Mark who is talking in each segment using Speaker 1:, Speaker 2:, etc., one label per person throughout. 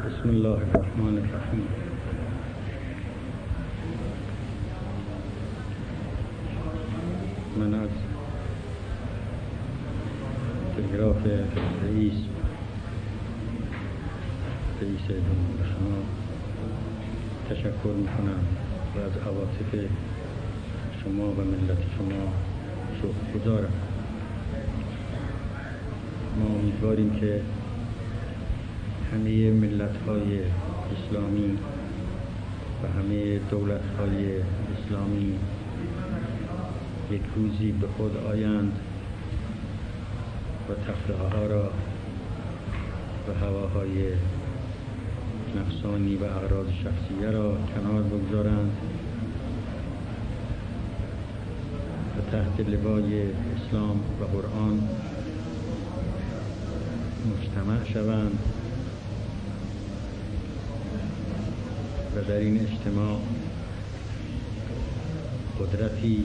Speaker 1: بسم الله الرحمن الرحیم. من از تلگراف رئیس جمهور شما تشکر میکنم و از عواطف شما و ملت شما شکرگزارم. ما امیدواریم که همه ملت‌های اسلامی و همه دولت‌های اسلامی یک روزی به خود آیند و تفرقه‌ها را و هواهای نفسانی و اغراض شخصیه را کنار بگذارند و تحت لوای اسلام و قرآن مجتمع شوند و در این اجتماع قدرتی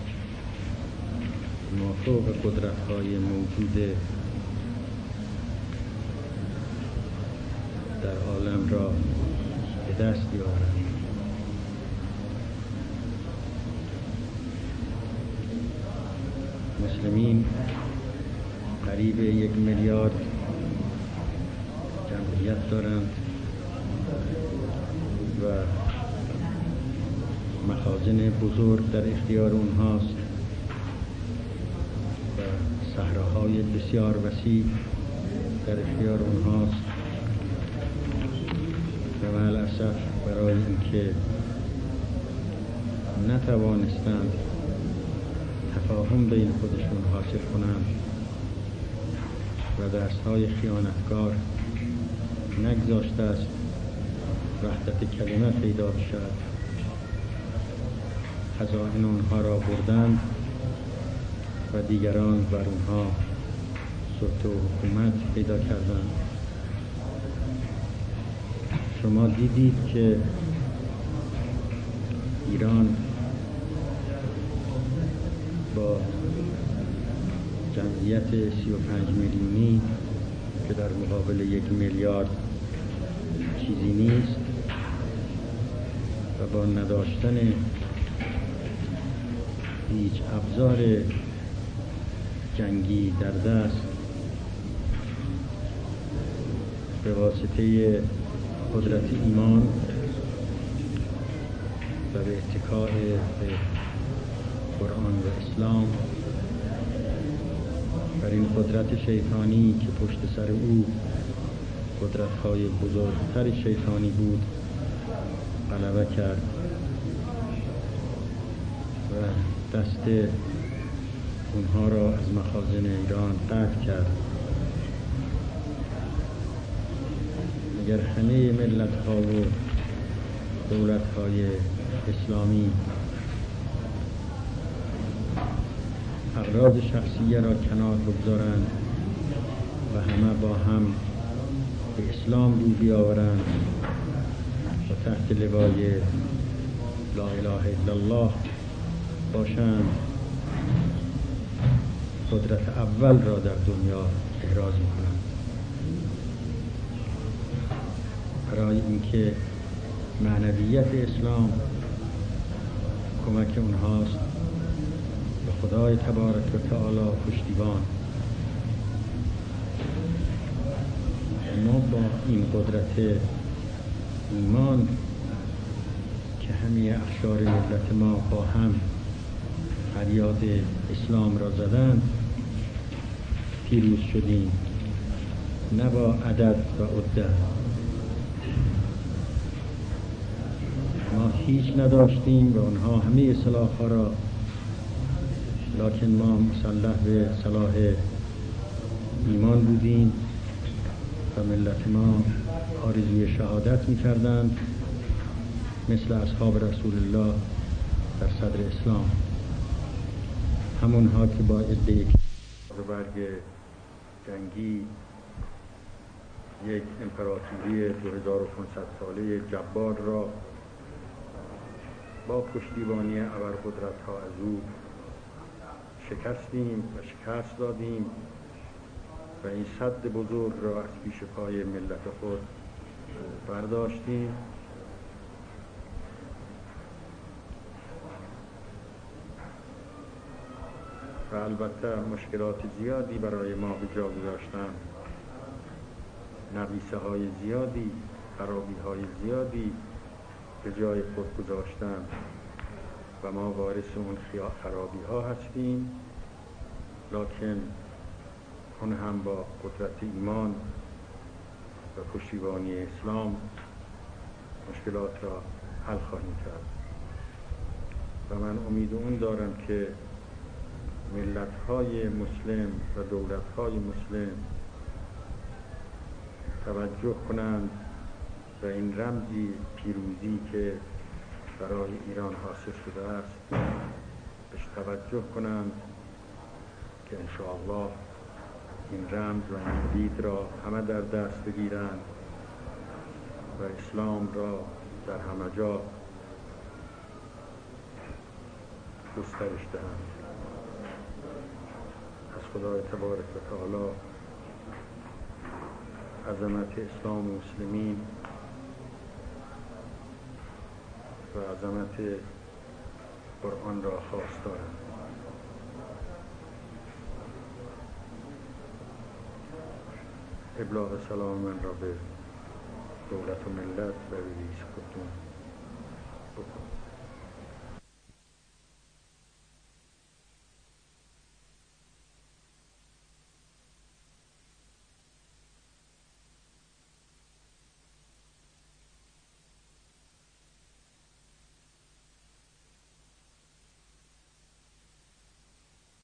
Speaker 1: مافوق قدرت‌های موجود در عالم را به دست بیاورند. مسلمین قریب 1 میلیارد جمعیت دارند و مخازن بزرگ در اختیار اونهاست و صحراهای بسیار وسیع در اختیار اونهاست و معالاسف برای اینکه نتوانستند تفاهم بین خودشون حاصل کنند و دستهای خیانتکار نگذاشته است وحدت کلمه پیدا بشود، خزائن اونها را بردند و دیگران بر اونها سلطه و حکومت پیدا کردند. شما دیدید که ایران با جمعیت 35 میلیونی که در مقابل 1 میلیارد چیزی نیست و با نداشتن هیچ ابزار جنگی در دست به واسطه قدرت ایمان و به اتکاء به قرآن و اسلام بر این قدرت شیطانی که پشت سر او قدرت‌های بزرگتر شیطانی بود غلبه کرد و دست اونها را از مخازن ایران قطع کرد. اگر همه ملت‌ها و دولت‌های اسلامی اغراض شخصیه را کنار بگذارند و همه با هم به اسلام رو بیاورند و تحت لوای لا اله الا الله باشند، قدرت اول را در دنیا احراز می‌کنند. برای اینکه معنویت اسلام کمک اونهاست به خدای تبارک و تعالی پشتیبان. ما با این قدرت ایمان که همه اقشار ملت ما با هم فریاد اسلام را زدند پیروز شدیم، نه با عدد و عده. ما هیچ نداشتیم و اونها همه سلاح‌ها را، لکن ما مسلح به سلاح ایمان بودیم و ملت ما آرزوی شهادت می‌کردند مثل اصحاب رسول الله در صدر اسلام، همونها که با عده برگ جنگی یک امپراتوری 2500 ساله جبار را با پشتیبانی ابرقدرت‌ها از او شکستیم و شکست دادیم و این سد بزرگ را از پیش پای ملت خود برداشتیم و البته مشکلات زیادی برای ما به جا گذاشتن، نقیصه های زیادی، خرابی های زیادی به جای خود گذاشتن و ما وارث اون خرابی ها هستیم، لکن اون هم با قدرت ایمان و پشتیبانی اسلام مشکلات را حل خواهیم کرد و من امید اون دارم که ملت‌های مسلم و دولت‌های مسلم توجه کنند و این رمزی پیروزی که برای ایران حاصل شده است بهش توجه کنند که انشاءالله این رمز و این دید را همه در دست بگیرند و اسلام را در همه جا گسترش دهند. از خدای تبارک و تعالی عظمت اسلام و مسلمین و عظمت قرآن را خواستارم. ابلاغ سلام من را به دولت و ملت و رئیس خودتون بکن.